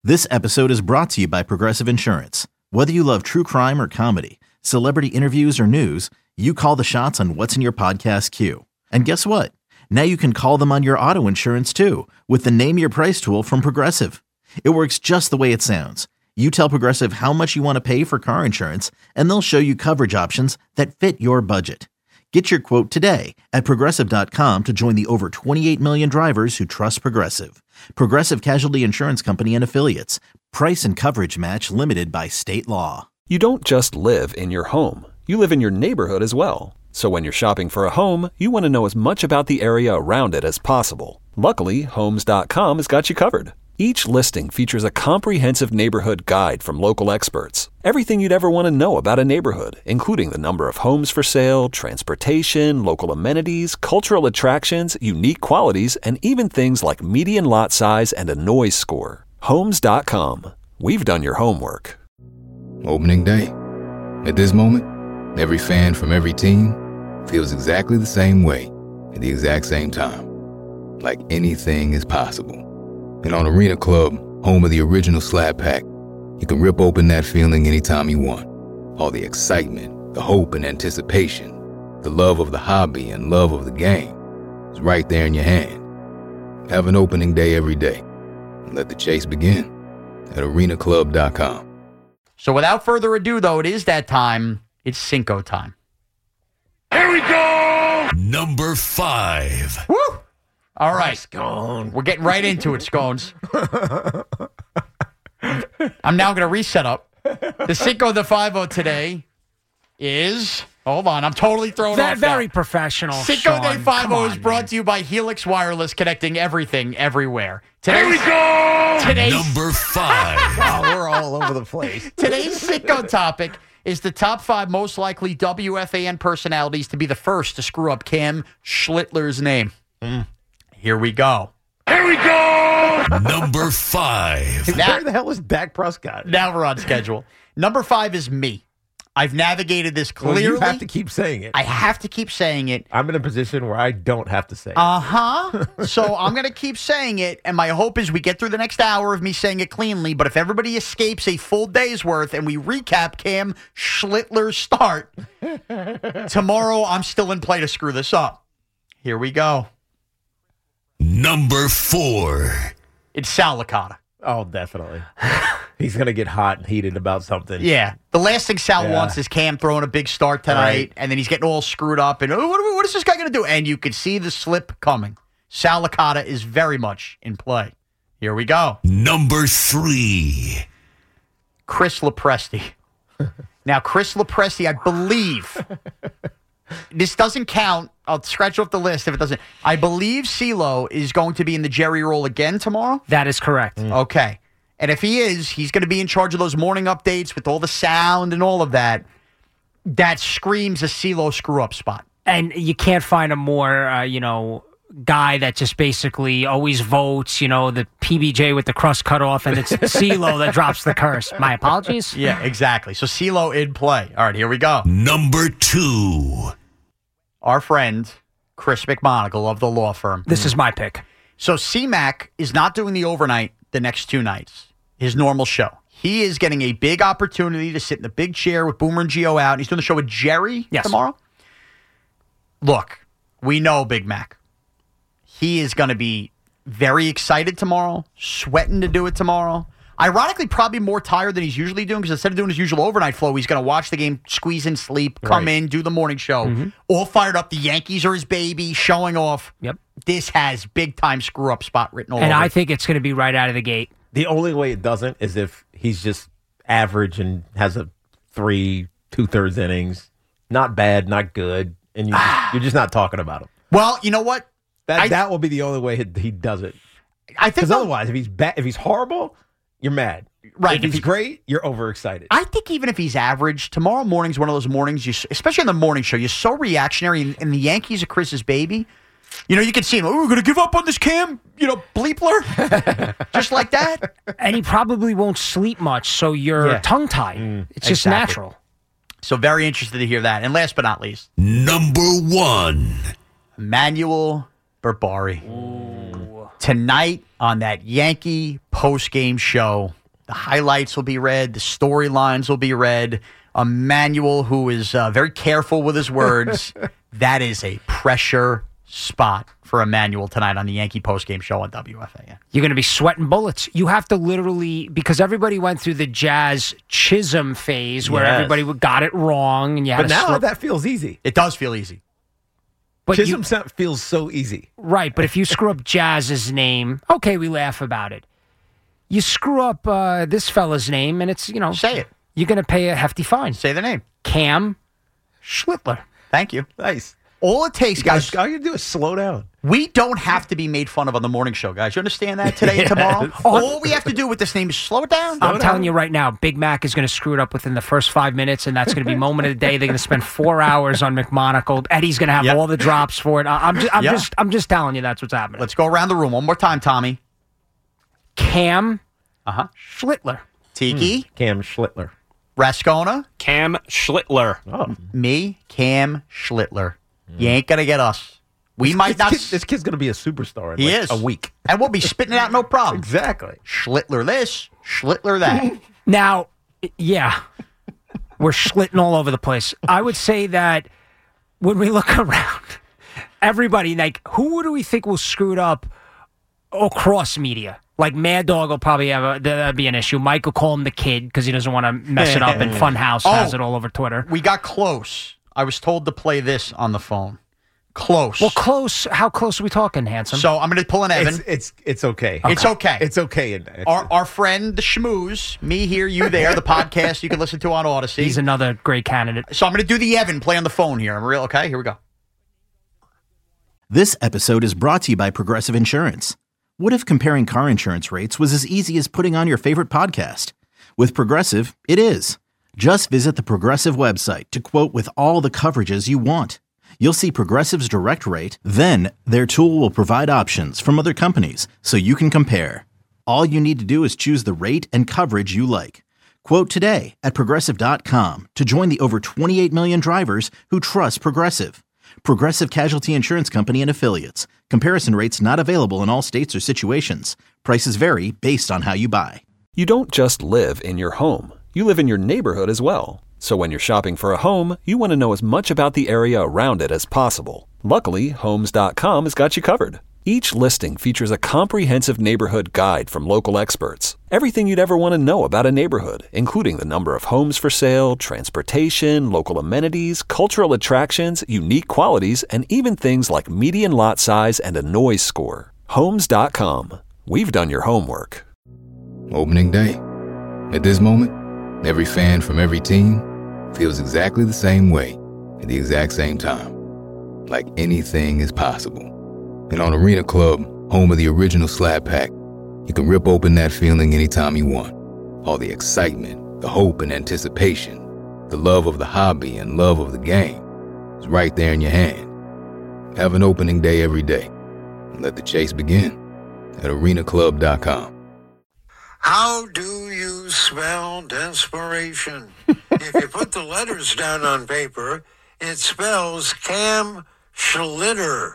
This episode is brought to you by Progressive Insurance. Whether you love true crime or comedy, celebrity interviews or news, you call the shots on what's in your podcast queue. And guess what? Now you can call them on your auto insurance too with the Name Your Price tool from Progressive. It works just the way it sounds. You tell Progressive how much you want to pay for car insurance, and they'll show you coverage options that fit your budget. Get your quote today at Progressive.com to join the over 28 million drivers who trust Progressive. Progressive Casualty Insurance Company and Affiliates. Price and coverage match limited by state law. You don't just live in your home. You live in your neighborhood as well. So when you're shopping for a home, you want to know as much about the area around it as possible. Luckily, Homes.com has got you covered. Each listing features a comprehensive neighborhood guide from local experts. Everything you'd ever want to know about a neighborhood, including the number of homes for sale, transportation, local amenities, cultural attractions, unique qualities, and even things like median lot size and a noise score. Homes.com. We've done your homework. Opening day. At this moment, every fan from every team feels exactly the same way at the exact same time. Like anything is possible. And on Arena Club, home of the original Slab Pack, you can rip open that feeling anytime you want. All the excitement, the hope and anticipation, the love of the hobby and love of the game is right there in your hand. Have an opening day every day. And let the chase begin at arenaclub.com. So without further ado, though, it is that time. It's Cinco time. Here we go! Number 5. Woo! All right. Scone. We're getting right into it, Scones. I'm now going to reset up. The Cinco de Five-O today is... Hold on, I'm totally thrown off Very now. professional, Cinco de Sean. Five-O Come is on, brought man. to you by Helix Wireless, connecting everything, everywhere. Here we go! Number 5. Oh, we're all over the place. Today's Cinco topic is the top 5 most likely WFAN personalities to be the first to screw up Cam Schlittler's name. Here we go. Here we go! Number 5. Now- Where the hell is Dak Prescott? Now we're on schedule. Number 5 is me. I've navigated this Well, clearly. you have to keep saying it. I have to keep saying it. I'm in a position where I don't have to say it. So I'm going to keep saying it, and my hope is we get through the next hour of me saying it cleanly, but if everybody escapes a full day's worth and we recap Cam Schlittler's start, tomorrow I'm still in play to screw this up. Here we go. Number 4. It's Sal Licata. Oh, definitely. He's going to get hot and heated about something. Yeah. The last thing Sal Yeah. wants is Cam throwing a big start tonight, Right. and then he's getting all screwed up, and what is this guy going to do? And you could see the slip coming. Sal Licata is very much in play. Here we go. Number 3. Chris Lepresti. Now, Chris Lepresti, I believe, this doesn't count. I'll scratch off the list if it doesn't. I believe CeeLo is going to be in the Jerry role again tomorrow. That is correct. Okay. And if he is, he's going to be in charge of those morning updates with all the sound and all of that. That screams a CeeLo screw-up spot. And you can't find a more, guy that just basically always votes, the PBJ with the crust cut off, and it's CeeLo that drops the curse. My apologies. Yeah, exactly. So CeeLo in play. All right, here we go. Number 2. Our friend, Chris McMonagle of the law firm. This is my pick. So C-Mac is not doing the overnight the next 2 nights, his normal show. He is getting a big opportunity to sit in the big chair with Boomer and Gio out. He's doing the show with Jerry tomorrow. Look, we know Big Mac. He is going to be very excited tomorrow, sweating to do it tomorrow. Ironically, probably more tired than he's usually doing because instead of doing his usual overnight flow, he's going to watch the game, squeeze in sleep, come in, do the morning show. All fired up. The Yankees are his baby, showing off. Yep. This has big-time screw-up spot written all over And I it. think it's going to be right out of the gate. The only way it doesn't is if he's just average and has a 3 2/3 innings. Not bad, not good. And you're just not talking about him. Well, you know what? That will be the only way he does it. I think Because otherwise, if he's bad, if he's horrible, you're mad. Right. If he's great, you're overexcited. I think even if he's average, tomorrow morning's one of those mornings, especially on the morning show, you're so reactionary, and the Yankees are Chris's baby. You can see him, we're going to give up on this Cam, bleepler. Just like that. And he probably won't sleep much, so you're tongue-tied. It's just natural. So very interested to hear that. And last but not least, Number 1. Emmanuel Berbari. Tonight on that Yankee post-game show, the highlights will be read, the storylines will be read. Emmanuel, who is very careful with his words, that is a pressure spot for Emmanuel tonight on the Yankee postgame show on WFAN. You're going to be sweating bullets. You have to literally, because everybody went through the Jazz Chisholm phase where everybody got it wrong. And you had But now that feels easy. It does feel easy. But Chisholm feels so easy. Right, but if you screw up Jazz's name, okay, we laugh about it. You screw up this fella's name, and it's, Say it. You're going to pay a hefty fine. Say the name. Cam Schlittler. Thank you. Nice. All it takes, guys. All you do is slow down. We don't have to be made fun of on the morning show, guys. You understand that today and tomorrow? All we have to do with this name is slow it down. I'm telling you right now, Big Mac is going to screw it up within the first 5 minutes, and that's going to be moment of the day. They're going to spend 4 hours on McMonagle. Eddie's going to have all the drops for it. I'm just telling you that's what's happening. Let's go around the room one more time, Tommy. Cam Schlittler. Tiki. Cam Schlittler. Rascona. Cam Schlittler. Oh. Me, Cam Schlittler. You ain't going to get us. We might not. This kid's going to be a superstar in He is. a week. And we'll be spitting it out no problem. Exactly. Schlittler this, Schlittler that. Now, yeah, we're schlitting all over the place. I would say that when we look around, everybody, like, who do we think will screw it up across media? Like, Mad Dog will probably that'd be an issue. Mike will call him the kid because he doesn't want to mess it up, and Funhouse has it all over Twitter. We got close. I was told to play this on the phone. Close. Well, close. How close are we talking, handsome? So I'm going to pull an Evan. It's okay. It's okay. It's okay. Our friend, the Schmooze, me here, you there, the podcast you can listen to on Odyssey. He's another great candidate. So I'm going to do the Evan play on the phone here. Okay, here we go. This episode is brought to you by Progressive Insurance. What if comparing car insurance rates was as easy as putting on your favorite podcast? With Progressive, it is. Just visit the Progressive website to quote with all the coverages you want. You'll see Progressive's direct rate, then their tool will provide options from other companies so you can compare. All you need to do is choose the rate and coverage you like. Quote today at Progressive.com to join the over 28 million drivers who trust Progressive. Progressive Casualty Insurance Company and Affiliates. Comparison rates not available in all states or situations. Prices vary based on how you buy. You don't just live in your home. You live in your neighborhood as well. So when you're shopping for a home, you want to know as much about the area around it as possible. Luckily, Homes.com has got you covered. Each listing features a comprehensive neighborhood guide from local experts. Everything you'd ever want to know about a neighborhood, including the number of homes for sale, transportation, local amenities, cultural attractions, unique qualities, and even things like median lot size and a noise score. Homes.com. We've done your homework. Opening day. At this moment, every fan from every team feels exactly the same way at the exact same time. Like anything is possible. And on Arena Club, home of the original Slab Pack, you can rip open that feeling anytime you want. All the excitement, the hope and anticipation, the love of the hobby and love of the game is right there in your hand. Have an opening day every day. And let the chase begin at arenaclub.com. How do you spell desperation? If you put the letters down on paper, it spells Cam Schlitter.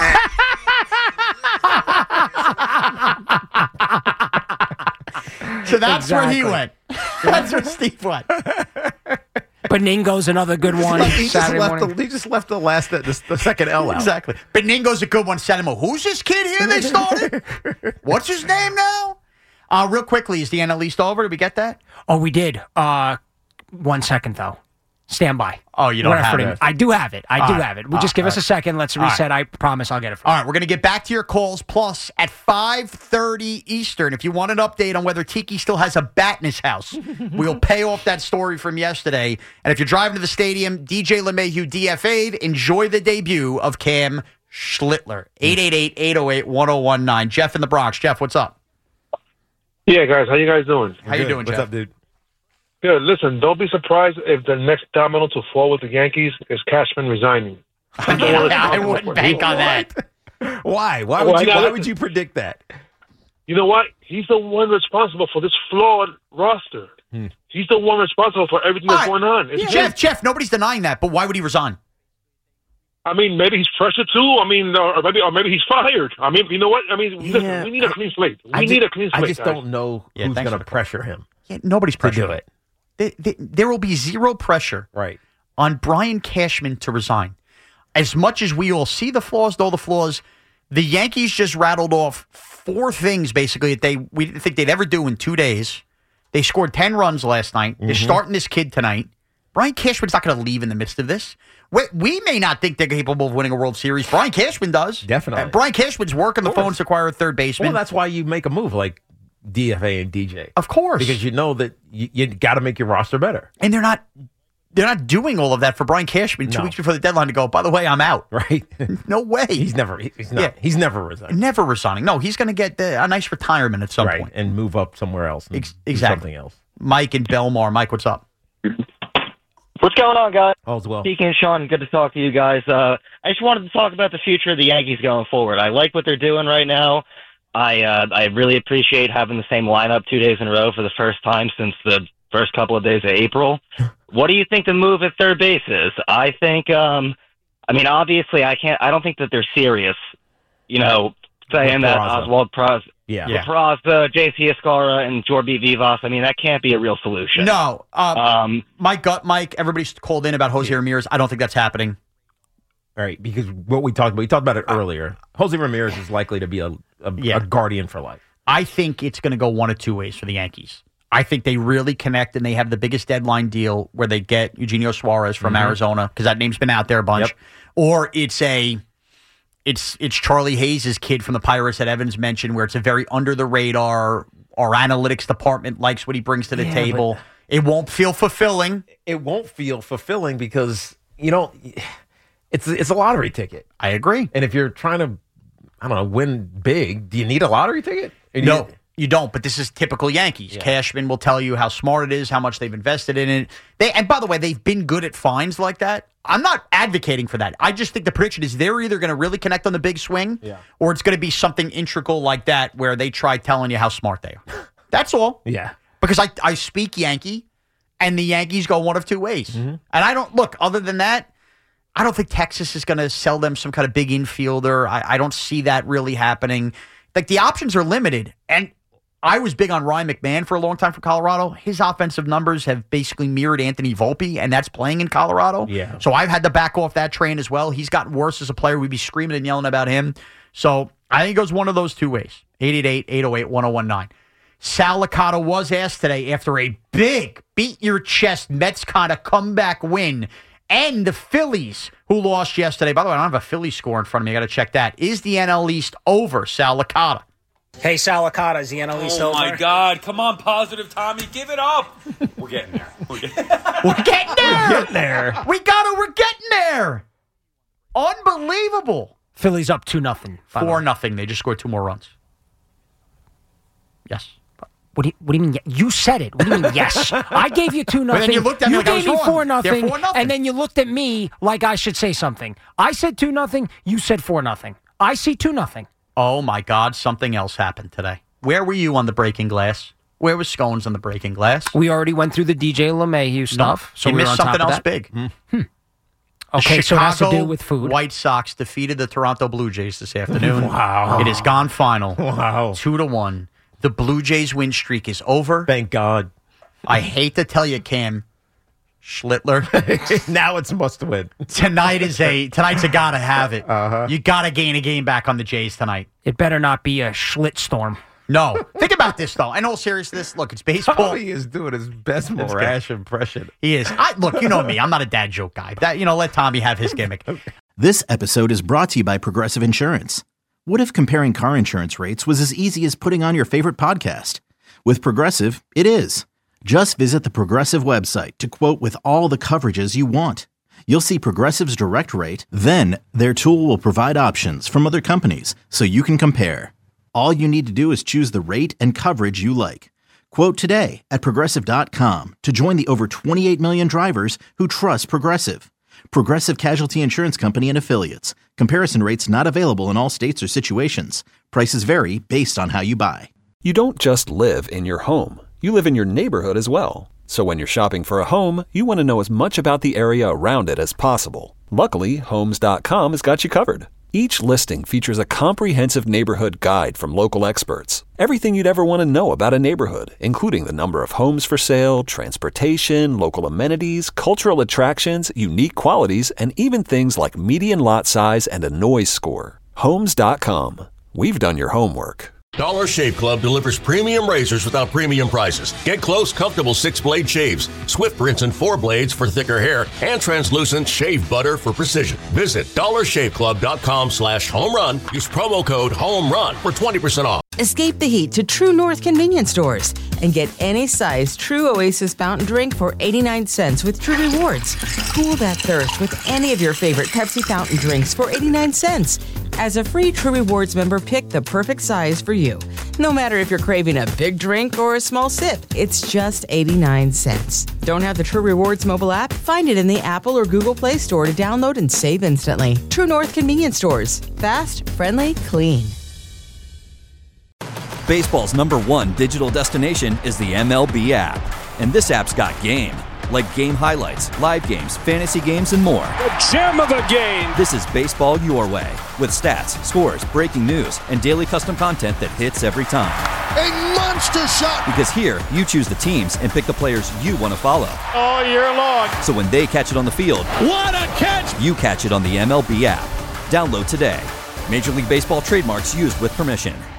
So that's where he went. That's where Steve went. Beningo's another good one. He Saturday morning. he just left the second L out. Exactly. Beningo's a good one. Saturday morning. Who's this kid here they started? What's his name now? Real quickly, is the NL East over? Did we get that? Oh, we did. 1 second, though. Stand by. Oh, you don't have it? I do have it. I do have it. Just give us a second. Let's reset. I promise I'll get it for you. All right, we're going to get back to your calls. Plus, at 5:30 Eastern, if you want an update on whether Tiki still has a bat in his house, we'll pay off that story from yesterday. And if you're driving to the stadium, DJ LeMahieu DFA'd. Enjoy the debut of Cam Schlittler. 888-808-1019. Jeff in the Bronx. Jeff, what's up? Yeah, guys. How you guys doing? How you doing, What's Jeff? up, dude? Good. Listen, don't be surprised if the next domino to fall with the Yankees is Cashman resigning. I wouldn't bank on that. Why? Why would you predict that? You know what? He's the one responsible for this flawed roster. He's the one responsible for everything that's going on. It's Jeff, nobody's denying that, but why would he resign? I mean, maybe he's pressure too. I mean, or maybe he's fired. I mean, you know what? I mean, listen, we need a clean slate. We need a clean slate. I just guys. don't know who's going to pressure him. Yeah, nobody's to pressuring do it. There will be zero pressure on Brian Cashman to resign. As much as we all see the flaws, know the flaws, the Yankees just rattled off 4 things basically that we didn't think they'd ever do in 2 days. They scored 10 runs last night. They're starting this kid tonight. Brian Cashman's not going to leave in the midst of this. We may not think they're capable of winning a World Series. Brian Cashman does. Definitely. Brian Cashman's working the phones to acquire a third baseman. Well, that's why you make a move like DFA and DJ. Of course. Because you know that you got to make your roster better. And they're not doing all of that for Brian Cashman 2 weeks before the deadline to go, by the way, I'm out. Right. No way. He's never resigning. Never resigning. No, he's going to get a nice retirement at some point. And move up somewhere else. And exactly. Do something else. Mike in Belmar. Mike, what's up? What's going on, guys? All's well. Speaking of Sean, good to talk to you guys. I just wanted to talk about the future of the Yankees going forward. I like what they're doing right now. I really appreciate having the same lineup 2 days in a row for the first time since the first couple of days of April. What do you think the move at third base is? I think, obviously I don't think that they're serious, saying that Oswald Peraza, J.C. Escara, and Jorby Vivas. I mean, that can't be a real solution. No. Mike, everybody's called in about Jose Ramirez. I don't think that's happening. All right, because we talked about it earlier. Jose Ramirez is likely to be a guardian for life. I think it's going to go one of two ways for the Yankees. I think they really connect and they have the biggest deadline deal where they get Eugenio Suarez from Arizona, because that name's been out there a bunch. Yep. Or it's Charlie Hayes' kid from the Pirates that Evans mentioned, where it's a very under the radar. Our analytics department likes what he brings to the table. It won't feel fulfilling. It won't feel fulfilling because it's a lottery ticket. I agree. And if you're trying to, win big, do you need a lottery ticket? No, you don't. But this is typical Yankees. Yeah. Cashman will tell you how smart it is, how much they've invested in it. And by the way, they've been good at fines like that. I'm not advocating for that. I just think the prediction is they're either going to really connect on the big swing, or it's going to be something integral like that where they try telling you how smart they are. That's all. Yeah. Because I speak Yankee, and the Yankees go one of two ways. Mm-hmm. And I don't look. Other than that, I don't think Texas is going to sell them some kind of big infielder. I don't see that really happening. Like, the options are limited. And I was big on Ryan McMahon for a long time for Colorado. His offensive numbers have basically mirrored Anthony Volpe, and that's playing in Colorado. Yeah. So I've had to back off that train as well. He's gotten worse as a player. We'd be screaming and yelling about him. So I think it goes one of those two ways. 888-808-1019. Sal Licata was asked today after a big beat-your-chest Mets kind of comeback win, and the Phillies, who lost yesterday. By the way, I don't have a Phillies score in front of me. I got to check that. Is the NL East over, Sal Licata? Hey, Sal Licata, is the NL East over? Oh, my God. Come on, positive Tommy. Give it up. We're getting there. We're getting there. We're getting there. Unbelievable. Phillies up 2-0. 4-0. They just scored 2 more runs. Yes. What do you mean? You said it. What do you mean? Yes. I gave you 2-0. But then you looked at me like I was gave me wrong. 4-0. They're 4-0. And then you looked at me like I should say something. I said 2-0. You said 4-0. I see 2-0. Oh, my God. Something else happened today. Where were you on the breaking glass? Where was Scones on the breaking glass? We already went through the DJ LeMahieu stuff. So we missed something else big. Okay, so it has to do with food. White Sox defeated the Toronto Blue Jays this afternoon. Wow. It has gone final. Wow. 2-1. The Blue Jays win streak is over. Thank God. I hate to tell you, Cam Schlittler. Now it's must win. Tonight's a gotta have it. You gotta gain a game back on the Jays tonight. It better not be a Schlittstorm. No. Think about this, though. In all seriousness, look, it's baseball. He is doing his best Morash impression. He is. Look, you know me. I'm not a dad joke guy. Let Tommy have his gimmick. This episode is brought to you by Progressive Insurance. What if comparing car insurance rates was as easy as putting on your favorite podcast? With Progressive, it is. Just visit the Progressive website to quote with all the coverages you want. You'll see Progressive's direct rate, then their tool will provide options from other companies so you can compare. All you need to do is choose the rate and coverage you like. Quote today at Progressive.com to join the over 28 million drivers who trust Progressive. Progressive Casualty Insurance Company and Affiliates. Comparison rates not available in all states or situations. Prices vary based on how you buy. You don't just live in your home. You live in your neighborhood as well. So when you're shopping for a home, you want to know as much about the area around it as possible. Luckily, Homes.com has got you covered. Each listing features a comprehensive neighborhood guide from local experts. Everything you'd ever want to know about a neighborhood, including the number of homes for sale, transportation, local amenities, cultural attractions, unique qualities, and even things like median lot size and a noise score. Homes.com. We've done your homework. Dollar Shave Club delivers premium razors without premium prices. Get close, comfortable 6-blade shaves, swift rinse and 4 blades for thicker hair, and translucent shave butter for precision. Visit dollarshaveclub.com/homerun. Use promo code HOMERUN for 20% off. Escape the heat to True North convenience stores and get any size True Oasis fountain drink for 89 cents with True Rewards. Cool that thirst with any of your favorite Pepsi fountain drinks for 89 cents. As a free True Rewards member, pick the perfect size for you. No matter if you're craving a big drink or a small sip, it's just 89 cents. Don't have the True Rewards mobile app? Find it in the Apple or Google Play Store to download and save instantly. True North convenience stores. Fast, friendly, clean. Baseball's #1 digital destination is the MLB app. And this app's got game. Like game highlights, live games, fantasy games, and more. The gem of the game! This is baseball your way. With stats, scores, breaking news, and daily custom content that hits every time. A monster shot! Because here, you choose the teams and pick the players you want to follow. All year long. So when they catch it on the field, what a catch! You catch it on the MLB app. Download today. Major League Baseball trademarks used with permission.